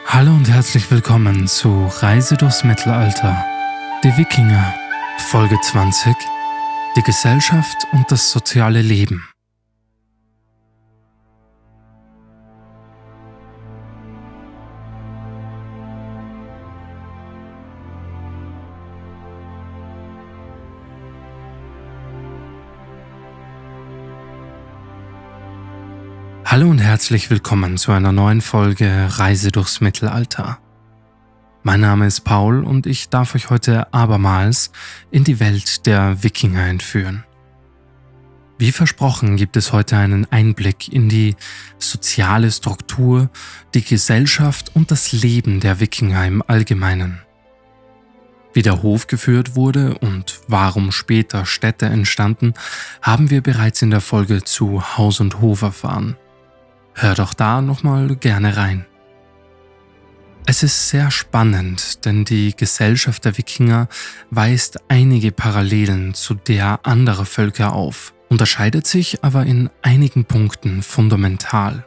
Hallo und herzlich willkommen zu Reise durchs Mittelalter. Die Wikinger, Folge 20, die Gesellschaft und das soziale Leben. Hallo und herzlich willkommen zu einer neuen Folge Reise durchs Mittelalter. Mein Name ist Paul und ich darf euch heute abermals in die Welt der Wikinger entführen. Wie versprochen gibt es heute einen Einblick in die soziale Struktur, die Gesellschaft und das Leben der Wikinger im Allgemeinen. Wie der Hof geführt wurde und warum später Städte entstanden, haben wir bereits in der Folge zu Haus und Hof erfahren. Hört doch da nochmal gerne rein. Es ist sehr spannend, denn die Gesellschaft der Wikinger weist einige Parallelen zu der anderer Völker auf, unterscheidet sich aber in einigen Punkten fundamental.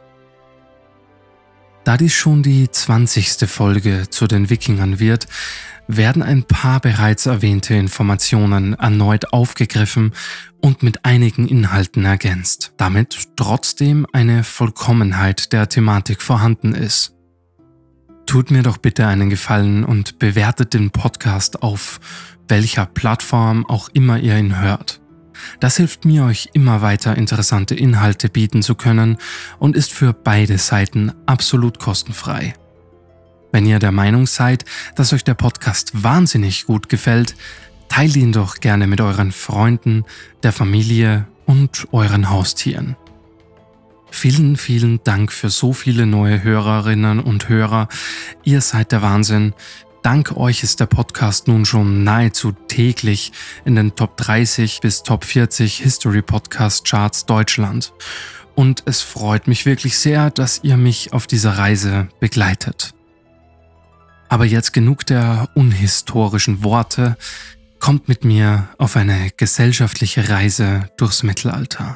Da dies schon die 20. Folge zu den Wikingern wird, werden ein paar bereits erwähnte Informationen erneut aufgegriffen und mit einigen Inhalten ergänzt, damit trotzdem eine Vollkommenheit der Thematik vorhanden ist. Tut mir doch bitte einen Gefallen und bewertet den Podcast auf welcher Plattform auch immer ihr ihn hört. Das hilft mir, euch immer weiter interessante Inhalte bieten zu können und ist für beide Seiten absolut kostenfrei. Wenn ihr der Meinung seid, dass euch der Podcast wahnsinnig gut gefällt, teilt ihn doch gerne mit euren Freunden, der Familie und euren Haustieren. Vielen, vielen Dank für so viele neue Hörerinnen und Hörer. Ihr seid der Wahnsinn. Dank euch ist der Podcast nun schon nahezu täglich in den Top 30 bis Top 40 History Podcast Charts Deutschland. Und es freut mich wirklich sehr, dass ihr mich auf dieser Reise begleitet. Aber jetzt genug der unhistorischen Worte, kommt mit mir auf eine gesellschaftliche Reise durchs Mittelalter.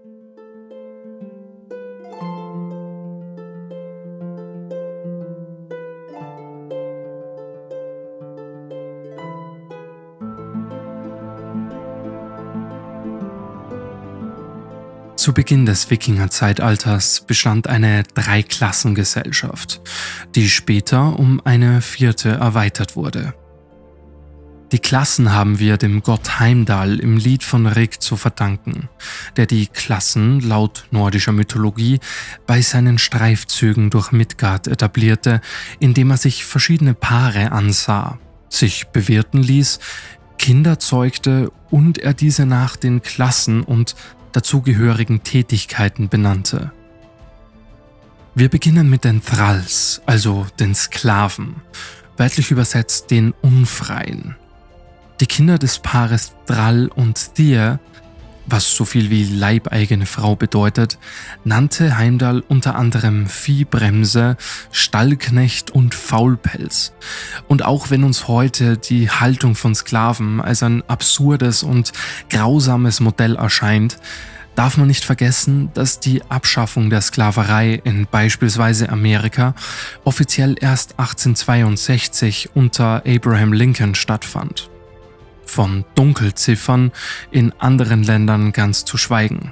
Zu Beginn des Wikingerzeitalters bestand eine Dreiklassengesellschaft, die später um eine vierte erweitert wurde. Die Klassen haben wir dem Gott Heimdall im Lied von Rig zu verdanken, der die Klassen laut nordischer Mythologie bei seinen Streifzügen durch Midgard etablierte, indem er sich verschiedene Paare ansah, sich bewirten ließ, Kinder zeugte und er diese nach den Klassen und dazugehörigen Tätigkeiten benannte. Wir beginnen mit den Thralls, also den Sklaven, wörtlich übersetzt den Unfreien. Die Kinder des Paares Thrall und Tyr, was so viel wie leibeigene Frau bedeutet, nannte Heimdall unter anderem Viehbremse, Stallknecht und Faulpelz. Und auch wenn uns heute die Haltung von Sklaven als ein absurdes und grausames Modell erscheint, darf man nicht vergessen, dass die Abschaffung der Sklaverei in beispielsweise Amerika offiziell erst 1862 unter Abraham Lincoln stattfand. Von Dunkelziffern in anderen Ländern ganz zu schweigen.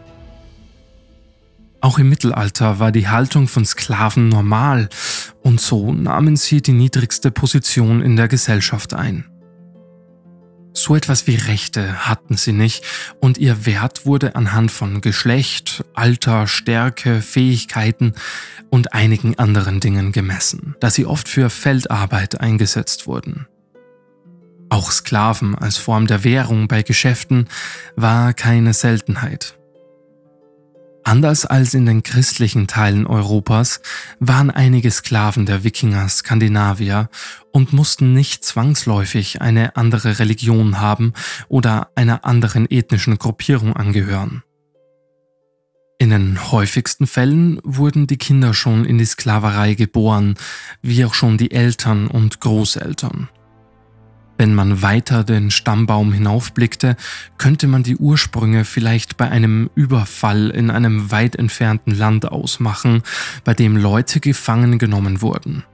Auch im Mittelalter war die Haltung von Sklaven normal und so nahmen sie die niedrigste Position in der Gesellschaft ein. So etwas wie Rechte hatten sie nicht und ihr Wert wurde anhand von Geschlecht, Alter, Stärke, Fähigkeiten und einigen anderen Dingen gemessen, da sie oft für Feldarbeit eingesetzt wurden. Auch Sklaven als Form der Währung bei Geschäften war keine Seltenheit. Anders als in den christlichen Teilen Europas waren einige Sklaven der Wikinger Skandinavier und mussten nicht zwangsläufig eine andere Religion haben oder einer anderen ethnischen Gruppierung angehören. In den häufigsten Fällen wurden die Kinder schon in die Sklaverei geboren, wie auch schon die Eltern und Großeltern. Wenn man weiter den Stammbaum hinaufblickte, könnte man die Ursprünge vielleicht bei einem Überfall in einem weit entfernten Land ausmachen, bei dem Leute gefangen genommen wurden.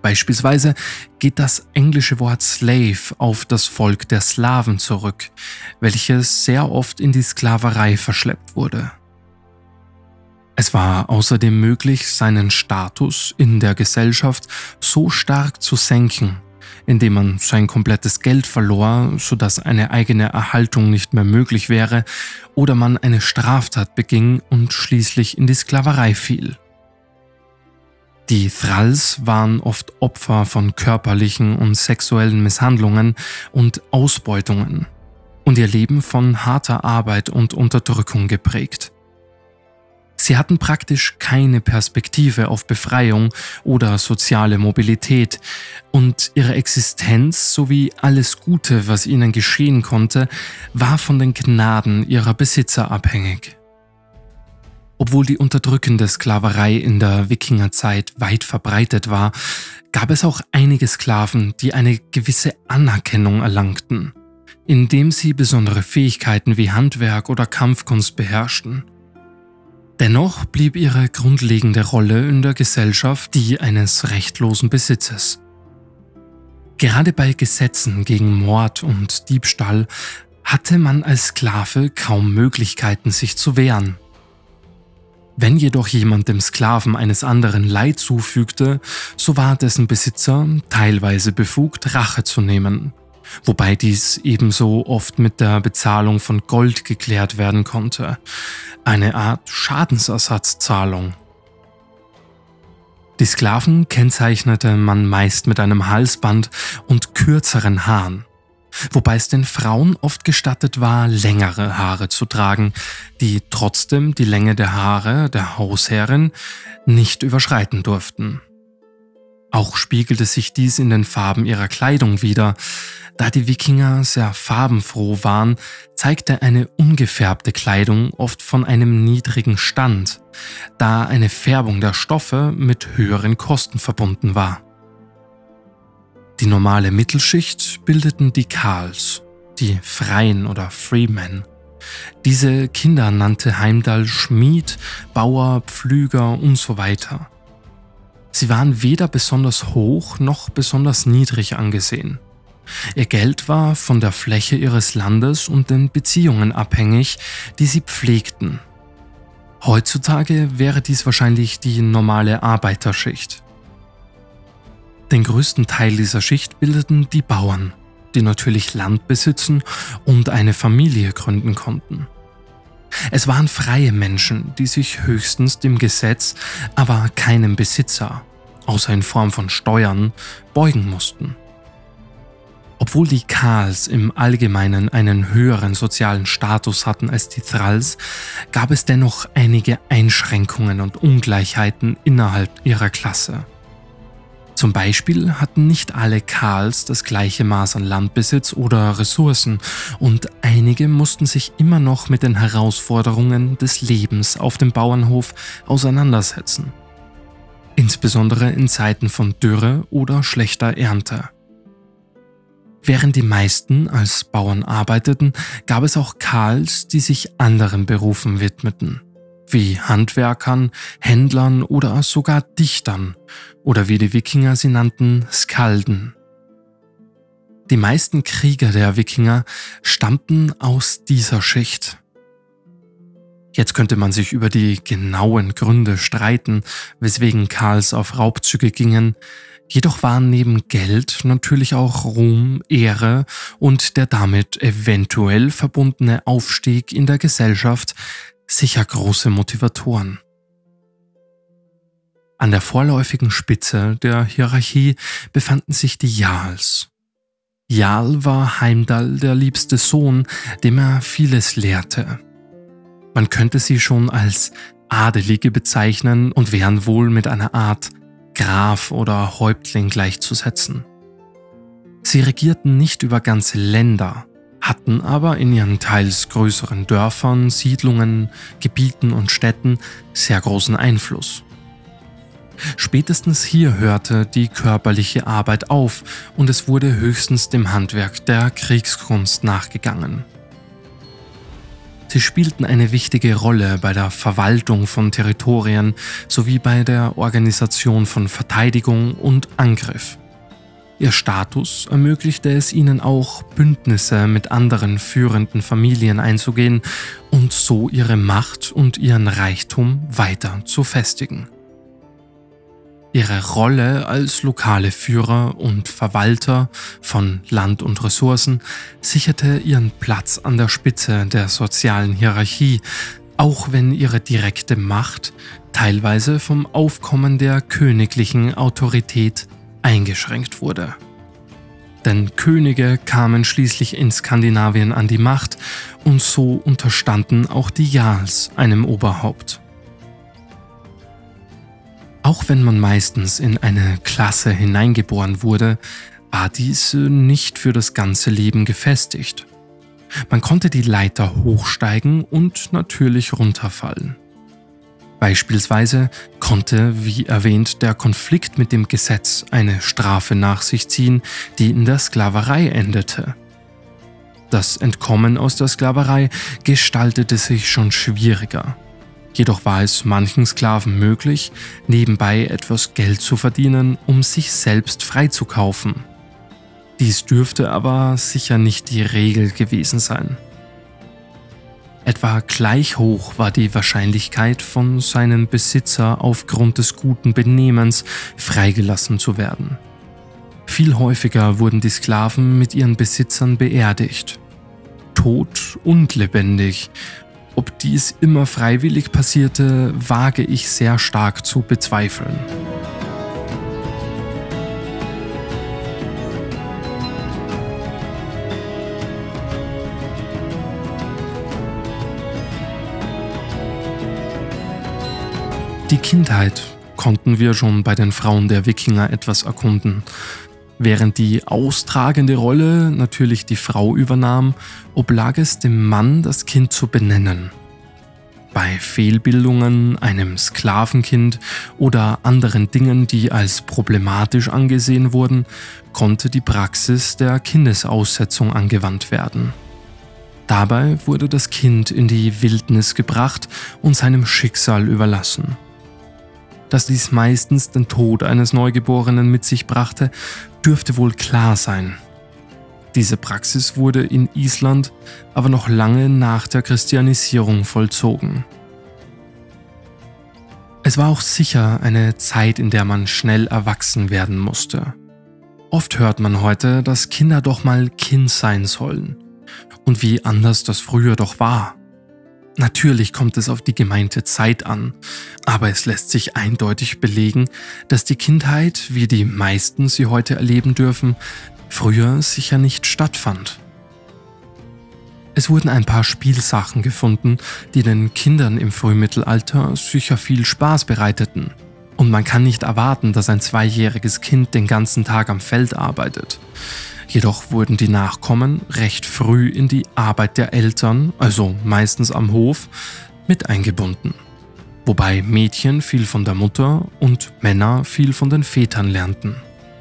Beispielsweise geht das englische Wort Slave auf das Volk der Slawen zurück, welches sehr oft in die Sklaverei verschleppt wurde. Es war außerdem möglich, seinen Status in der Gesellschaft so stark zu senken, indem man sein komplettes Geld verlor, sodass eine eigene Erhaltung nicht mehr möglich wäre, oder man eine Straftat beging und schließlich in die Sklaverei fiel. Die Thralls waren oft Opfer von körperlichen und sexuellen Misshandlungen und Ausbeutungen und ihr Leben von harter Arbeit und Unterdrückung geprägt. Sie hatten praktisch keine Perspektive auf Befreiung oder soziale Mobilität und ihre Existenz sowie alles Gute, was ihnen geschehen konnte, war von den Gnaden ihrer Besitzer abhängig. Obwohl die unterdrückende Sklaverei in der Wikingerzeit weit verbreitet war, gab es auch einige Sklaven, die eine gewisse Anerkennung erlangten, indem sie besondere Fähigkeiten wie Handwerk oder Kampfkunst beherrschten. Dennoch blieb ihre grundlegende Rolle in der Gesellschaft die eines rechtlosen Besitzes. Gerade bei Gesetzen gegen Mord und Diebstahl hatte man als Sklave kaum Möglichkeiten, sich zu wehren. Wenn jedoch jemand dem Sklaven eines anderen Leid zufügte, so war dessen Besitzer teilweise befugt, Rache zu nehmen, wobei dies ebenso oft mit der Bezahlung von Gold geklärt werden konnte, eine Art Schadensersatzzahlung. Die Sklaven kennzeichnete man meist mit einem Halsband und kürzeren Haaren, wobei es den Frauen oft gestattet war, längere Haare zu tragen, die trotzdem die Länge der Haare der Hausherrin nicht überschreiten durften. Auch spiegelte sich dies in den Farben ihrer Kleidung wider. Da die Wikinger sehr farbenfroh waren, zeigte eine ungefärbte Kleidung oft von einem niedrigen Stand, da eine Färbung der Stoffe mit höheren Kosten verbunden war. Die normale Mittelschicht bildeten die Carls, die Freien oder Freemen. Diese Kinder nannte Heimdall Schmied, Bauer, Pflüger und so weiter. Sie waren weder besonders hoch noch besonders niedrig angesehen. Ihr Geld war von der Fläche ihres Landes und den Beziehungen abhängig, die sie pflegten. Heutzutage wäre dies wahrscheinlich die normale Arbeiterschicht. Den größten Teil dieser Schicht bildeten die Bauern, die natürlich Land besitzen und eine Familie gründen konnten. Es waren freie Menschen, die sich höchstens dem Gesetz, aber keinem Besitzer, außer in Form von Steuern, beugen mussten. Obwohl die Carls im Allgemeinen einen höheren sozialen Status hatten als die Thralls, gab es dennoch einige Einschränkungen und Ungleichheiten innerhalb ihrer Klasse. Zum Beispiel hatten nicht alle Carls das gleiche Maß an Landbesitz oder Ressourcen und einige mussten sich immer noch mit den Herausforderungen des Lebens auf dem Bauernhof auseinandersetzen. Insbesondere in Zeiten von Dürre oder schlechter Ernte. Während die meisten als Bauern arbeiteten, gab es auch Carls, die sich anderen Berufen widmeten, wie Handwerkern, Händlern oder sogar Dichtern oder wie die Wikinger sie nannten, Skalden. Die meisten Krieger der Wikinger stammten aus dieser Schicht. Jetzt könnte man sich über die genauen Gründe streiten, weswegen Carls auf Raubzüge gingen, jedoch waren neben Geld natürlich auch Ruhm, Ehre und der damit eventuell verbundene Aufstieg in der Gesellschaft sicher große Motivatoren. An der vorläufigen Spitze der Hierarchie befanden sich die Jarls. Jarl war Heimdall der liebste Sohn, dem er vieles lehrte. Man könnte sie schon als Adelige bezeichnen und wären wohl mit einer Art Graf oder Häuptling gleichzusetzen. Sie regierten nicht über ganze Länder, hatten aber in ihren teils größeren Dörfern, Siedlungen, Gebieten und Städten sehr großen Einfluss. Spätestens hier hörte die körperliche Arbeit auf und es wurde höchstens dem Handwerk der Kriegskunst nachgegangen. Sie spielten eine wichtige Rolle bei der Verwaltung von Territorien sowie bei der Organisation von Verteidigung und Angriff. Ihr Status ermöglichte es ihnen auch, Bündnisse mit anderen führenden Familien einzugehen und so ihre Macht und ihren Reichtum weiter zu festigen. Ihre Rolle als lokale Führer und Verwalter von Land und Ressourcen sicherte ihren Platz an der Spitze der sozialen Hierarchie, auch wenn ihre direkte Macht teilweise vom Aufkommen der königlichen Autorität eingeschränkt wurde. Denn Könige kamen schließlich in Skandinavien an die Macht und so unterstanden auch die Jarls einem Oberhaupt. Auch wenn man meistens in eine Klasse hineingeboren wurde, war dies nicht für das ganze Leben gefestigt. Man konnte die Leiter hochsteigen und natürlich runterfallen. Beispielsweise konnte, wie erwähnt, der Konflikt mit dem Gesetz eine Strafe nach sich ziehen, die in der Sklaverei endete. Das Entkommen aus der Sklaverei gestaltete sich schon schwieriger. Jedoch war es manchen Sklaven möglich, nebenbei etwas Geld zu verdienen, um sich selbst freizukaufen. Dies dürfte aber sicher nicht die Regel gewesen sein. Etwa gleich hoch war die Wahrscheinlichkeit, von seinem Besitzer aufgrund des guten Benehmens freigelassen zu werden. Viel häufiger wurden die Sklaven mit ihren Besitzern beerdigt. Tot und lebendig. Ob dies immer freiwillig passierte, wage ich sehr stark zu bezweifeln. Die Kindheit konnten wir schon bei den Frauen der Wikinger etwas erkunden. Während die austragende Rolle natürlich die Frau übernahm, oblag es dem Mann, das Kind zu benennen. Bei Fehlbildungen, einem Sklavenkind oder anderen Dingen, die als problematisch angesehen wurden, konnte die Praxis der Kindesaussetzung angewandt werden. Dabei wurde das Kind in die Wildnis gebracht und seinem Schicksal überlassen. Dass dies meistens den Tod eines Neugeborenen mit sich brachte, dürfte wohl klar sein. Diese Praxis wurde in Island aber noch lange nach der Christianisierung vollzogen. Es war auch sicher eine Zeit, in der man schnell erwachsen werden musste. Oft hört man heute, dass Kinder doch mal Kind sein sollen. Und wie anders das früher doch war. Natürlich kommt es auf die gemeinte Zeit an, aber es lässt sich eindeutig belegen, dass die Kindheit, wie die meisten sie heute erleben dürfen, früher sicher nicht stattfand. Es wurden ein paar Spielsachen gefunden, die den Kindern im Frühmittelalter sicher viel Spaß bereiteten. Und man kann nicht erwarten, dass ein 2-jähriges Kind den ganzen Tag am Feld arbeitet. Jedoch wurden die Nachkommen recht früh in die Arbeit der Eltern, also meistens am Hof, mit eingebunden. Wobei Mädchen viel von der Mutter und Männer viel von den Vätern lernten.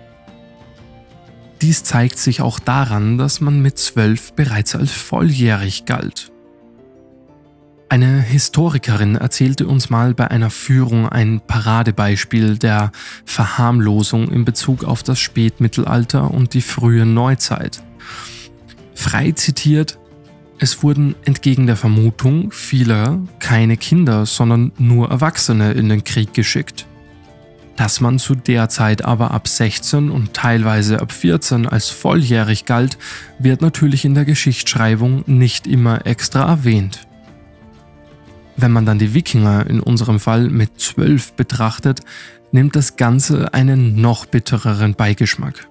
Dies zeigt sich auch daran, dass man mit 12 bereits als volljährig galt. Eine Historikerin erzählte uns mal bei einer Führung ein Paradebeispiel der Verharmlosung in Bezug auf das Spätmittelalter und die frühe Neuzeit. Frei zitiert: Es wurden entgegen der Vermutung vieler keine Kinder, sondern nur Erwachsene in den Krieg geschickt. Dass man zu der Zeit aber ab 16 und teilweise ab 14 als volljährig galt, wird natürlich in der Geschichtsschreibung nicht immer extra erwähnt. Wenn man dann die Wikinger in unserem Fall mit 12 betrachtet, nimmt das Ganze einen noch bittereren Beigeschmack.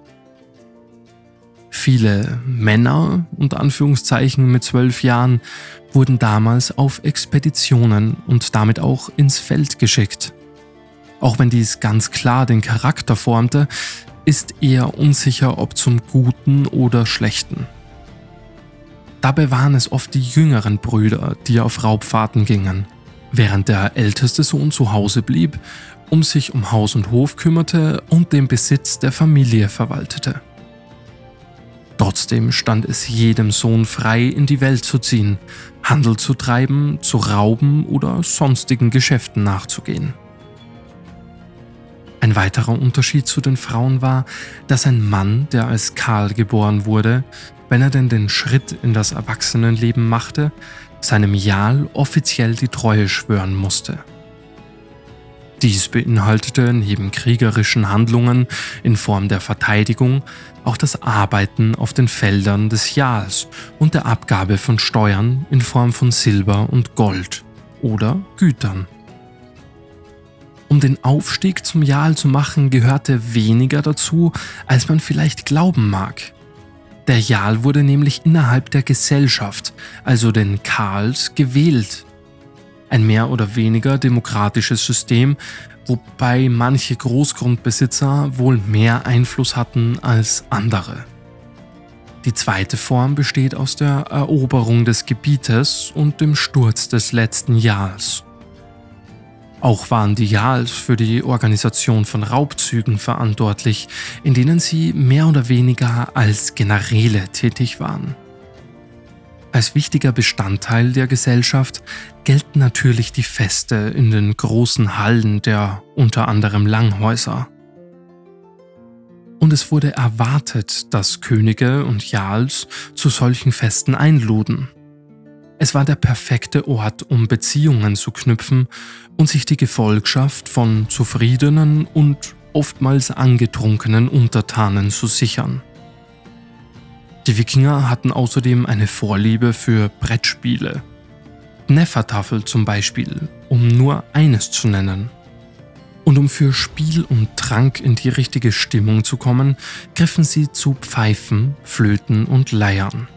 Viele Männer, unter Anführungszeichen mit 12 Jahren, wurden damals auf Expeditionen und damit auch ins Feld geschickt. Auch wenn dies ganz klar den Charakter formte, ist eher unsicher, ob zum Guten oder Schlechten. Dabei waren es oft die jüngeren Brüder, die auf Raubfahrten gingen, während der älteste Sohn zu Hause blieb, sich um Haus und Hof kümmerte und den Besitz der Familie verwaltete. Trotzdem stand es jedem Sohn frei, in die Welt zu ziehen, Handel zu treiben, zu rauben oder sonstigen Geschäften nachzugehen. Ein weiterer Unterschied zu den Frauen war, dass ein Mann, der als Karl geboren wurde, wenn er denn den Schritt in das Erwachsenenleben machte, seinem Jarl offiziell die Treue schwören musste. Dies beinhaltete neben kriegerischen Handlungen in Form der Verteidigung auch das Arbeiten auf den Feldern des Jarls und der Abgabe von Steuern in Form von Silber und Gold oder Gütern. Um den Aufstieg zum Jarl zu machen, gehörte weniger dazu, als man vielleicht glauben mag. Der Jarl wurde nämlich innerhalb der Gesellschaft, also den Karls, gewählt. Ein mehr oder weniger demokratisches System, wobei manche Großgrundbesitzer wohl mehr Einfluss hatten als andere. Die zweite Form besteht aus der Eroberung des Gebietes und dem Sturz des letzten Jarls. Auch waren die Jarls für die Organisation von Raubzügen verantwortlich, in denen sie mehr oder weniger als Generäle tätig waren. Als wichtiger Bestandteil der Gesellschaft gelten natürlich die Feste in den großen Hallen der unter anderem Langhäuser. Und es wurde erwartet, dass Könige und Jarls zu solchen Festen einluden. Es war der perfekte Ort, um Beziehungen zu knüpfen und sich die Gefolgschaft von zufriedenen und oftmals angetrunkenen Untertanen zu sichern. Die Wikinger hatten außerdem eine Vorliebe für Brettspiele. Hnefatafl zum Beispiel, um nur eines zu nennen. Und um für Spiel und Trank in die richtige Stimmung zu kommen, griffen sie zu Pfeifen, Flöten und Leiern.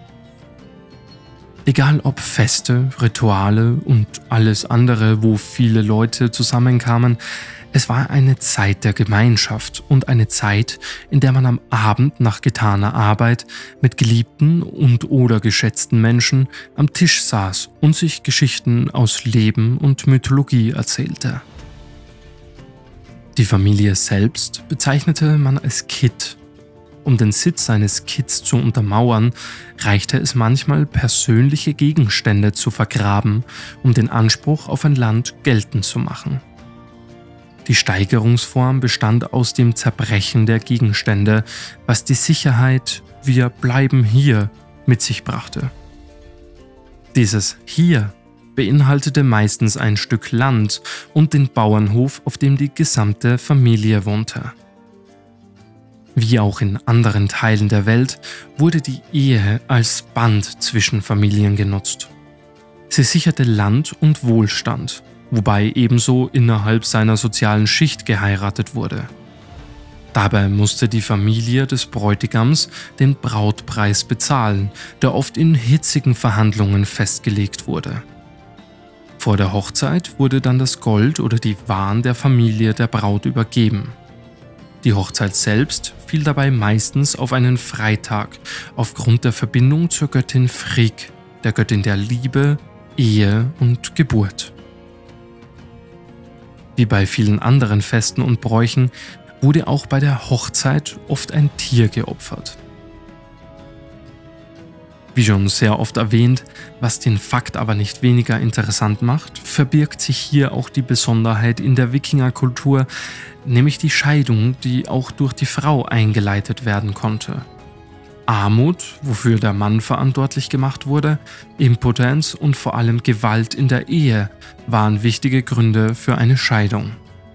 Egal ob Feste, Rituale und alles andere, wo viele Leute zusammenkamen, es war eine Zeit der Gemeinschaft und eine Zeit, in der man am Abend nach getaner Arbeit mit geliebten und oder geschätzten Menschen am Tisch saß und sich Geschichten aus Leben und Mythologie erzählte. Die Familie selbst bezeichnete man als Kitt. Um den Sitz eines Kitts zu untermauern, reichte es manchmal, persönliche Gegenstände zu vergraben, um den Anspruch auf ein Land geltend zu machen. Die Steigerungsform bestand aus dem Zerbrechen der Gegenstände, was die Sicherheit „Wir bleiben hier" mit sich brachte. Dieses „Hier" beinhaltete meistens ein Stück Land und den Bauernhof, auf dem die gesamte Familie wohnte. Wie auch in anderen Teilen der Welt wurde die Ehe als Band zwischen Familien genutzt. Sie sicherte Land und Wohlstand, wobei ebenso innerhalb seiner sozialen Schicht geheiratet wurde. Dabei musste die Familie des Bräutigams den Brautpreis bezahlen, der oft in hitzigen Verhandlungen festgelegt wurde. Vor der Hochzeit wurde dann das Gold oder die Waren der Familie der Braut übergeben. Die Hochzeit selbst fiel dabei meistens auf einen Freitag aufgrund der Verbindung zur Göttin Frigg, der Göttin der Liebe, Ehe und Geburt. Wie bei vielen anderen Festen und Bräuchen wurde auch bei der Hochzeit oft ein Tier geopfert. Wie schon sehr oft erwähnt, was den Fakt aber nicht weniger interessant macht, verbirgt sich hier auch die Besonderheit in der Wikingerkultur, nämlich die Scheidung, die auch durch die Frau eingeleitet werden konnte. Armut, wofür der Mann verantwortlich gemacht wurde, Impotenz und vor allem Gewalt in der Ehe waren wichtige Gründe für eine Scheidung.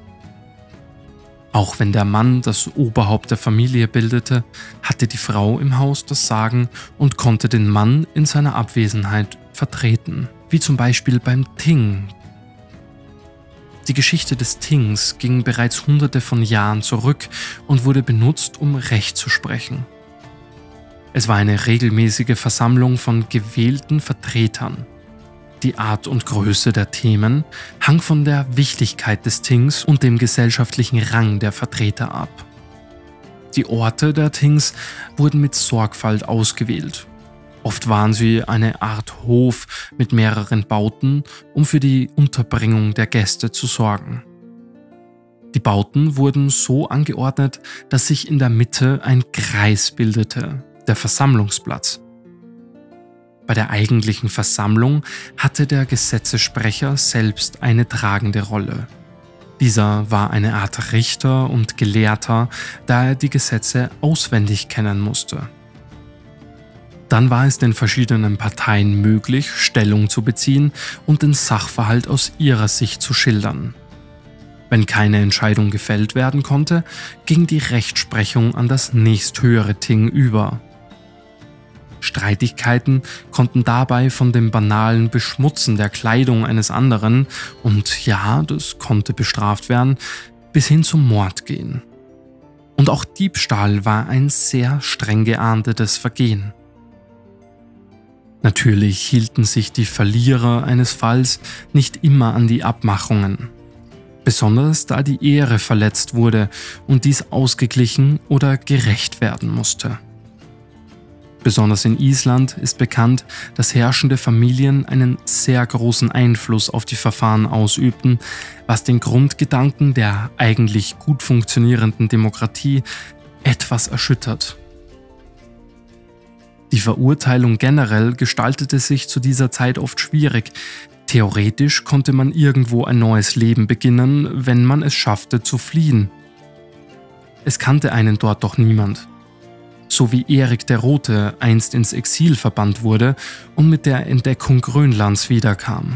Auch wenn der Mann das Oberhaupt der Familie bildete, hatte die Frau im Haus das Sagen und konnte den Mann in seiner Abwesenheit vertreten, wie zum Beispiel beim Ting. Die Geschichte des Tings ging bereits hunderte von Jahren zurück und wurde benutzt, um Recht zu sprechen. Es war eine regelmäßige Versammlung von gewählten Vertretern. Die Art und Größe der Themen hang von der Wichtigkeit des Tings und dem gesellschaftlichen Rang der Vertreter ab. Die Orte der Tings wurden mit Sorgfalt ausgewählt. Oft waren sie eine Art Hof mit mehreren Bauten, um für die Unterbringung der Gäste zu sorgen. Die Bauten wurden so angeordnet, dass sich in der Mitte ein Kreis bildete, der Versammlungsplatz. Bei der eigentlichen Versammlung hatte der Gesetzessprecher selbst eine tragende Rolle. Dieser war eine Art Richter und Gelehrter, da er die Gesetze auswendig kennen musste. Dann war es den verschiedenen Parteien möglich, Stellung zu beziehen und den Sachverhalt aus ihrer Sicht zu schildern. Wenn keine Entscheidung gefällt werden konnte, ging die Rechtsprechung an das nächsthöhere Ting über. Streitigkeiten konnten dabei von dem banalen Beschmutzen der Kleidung eines anderen, und ja, das konnte bestraft werden, bis hin zum Mord gehen. Und auch Diebstahl war ein sehr streng geahndetes Vergehen. Natürlich hielten sich die Verlierer eines Falls nicht immer an die Abmachungen. Besonders da die Ehre verletzt wurde und dies ausgeglichen oder gerächt werden musste. Besonders in Island ist bekannt, dass herrschende Familien einen sehr großen Einfluss auf die Verfahren ausübten, was den Grundgedanken der eigentlich gut funktionierenden Demokratie etwas erschüttert. Die Verurteilung generell gestaltete sich zu dieser Zeit oft schwierig. Theoretisch konnte man irgendwo ein neues Leben beginnen, wenn man es schaffte zu fliehen. Es kannte einen dort doch niemand. So wie Erik der Rote einst ins Exil verbannt wurde und mit der Entdeckung Grönlands wiederkam.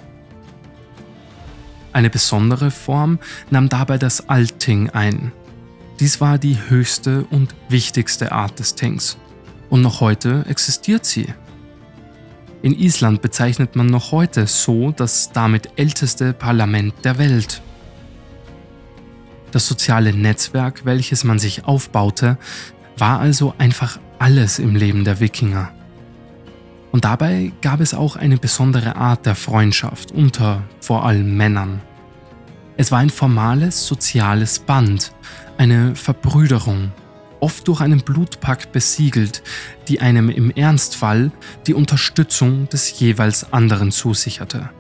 Eine besondere Form nahm dabei das Altthing ein. Dies war die höchste und wichtigste Art des Tings. Und noch heute existiert sie. In Island bezeichnet man noch heute so das damit älteste Parlament der Welt. Das soziale Netzwerk, welches man sich aufbaute, war also einfach alles im Leben der Wikinger. Und dabei gab es auch eine besondere Art der Freundschaft unter vor allem Männern. Es war ein formales soziales Band, eine Verbrüderung, oft durch einen Blutpakt besiegelt, die einem im Ernstfall die Unterstützung des jeweils anderen zusicherte.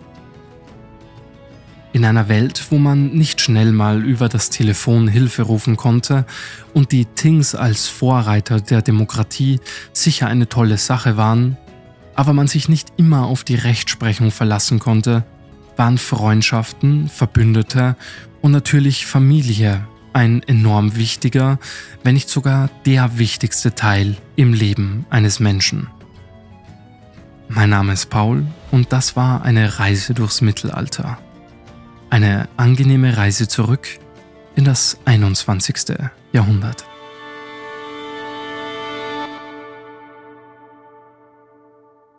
In einer Welt, wo man nicht schnell mal über das Telefon Hilfe rufen konnte und die Tings als Vorreiter der Demokratie sicher eine tolle Sache waren, aber man sich nicht immer auf die Rechtsprechung verlassen konnte, waren Freundschaften, Verbündete und natürlich Familie ein enorm wichtiger, wenn nicht sogar der wichtigste Teil im Leben eines Menschen. Mein Name ist Paul und das war eine Reise durchs Mittelalter. Eine angenehme Reise zurück in das 21. Jahrhundert.